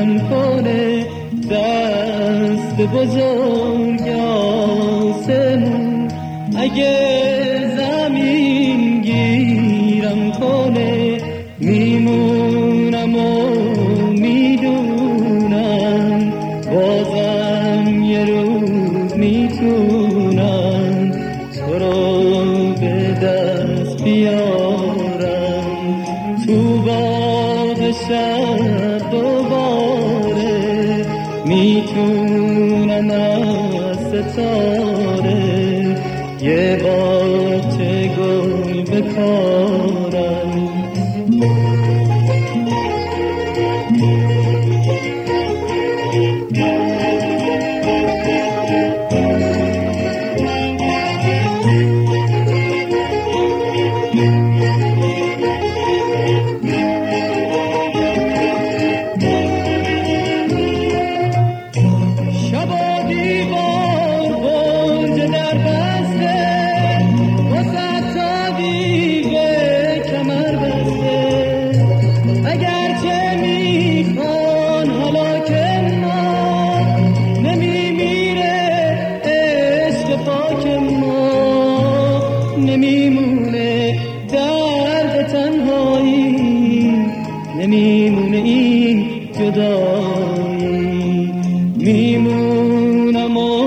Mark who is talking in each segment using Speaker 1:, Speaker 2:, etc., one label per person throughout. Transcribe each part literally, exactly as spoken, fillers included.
Speaker 1: میگیرم کنه دست بزرگ آسمون، اگه زمین گیرم کنه میمونم و میدونم بازم یه روز میتونم تو رو به دست بیارم تو باغ شب دوباره، میتونم از ستاره یه باغچه گل بکارم. نمیمونه درد تنهایی، نمیمونه این جدایی، میمونم و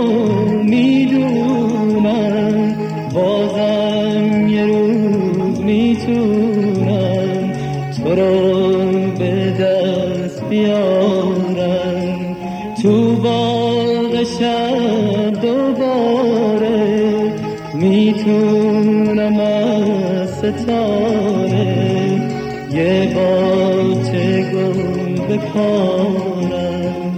Speaker 1: میدونم بازم یه روز میتونم تو رو به دست بیارم تو باغ شب دوباره، میتونم از ستاره یه باغچه گل بکارم.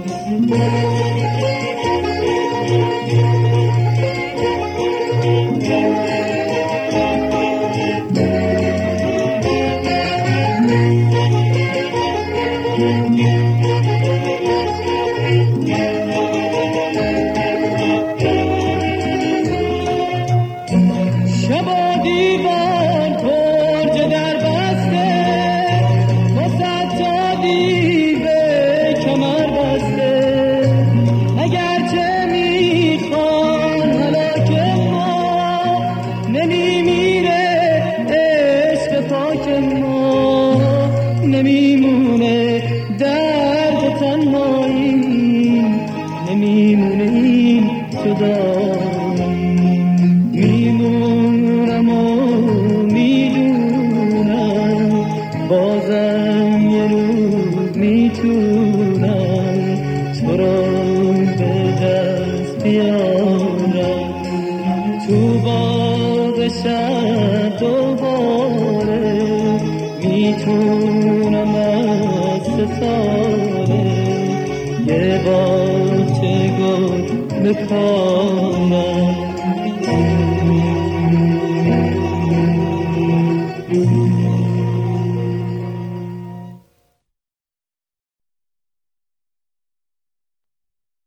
Speaker 1: نمیمونه درد تنهایی، نمیمونه این جدایی، میمونم و میدونم بازم یه روز میتونم تو رو به دست بیارم تو باغ شب دوباره، میتونم از ستاره یه باغچه گل بکارم.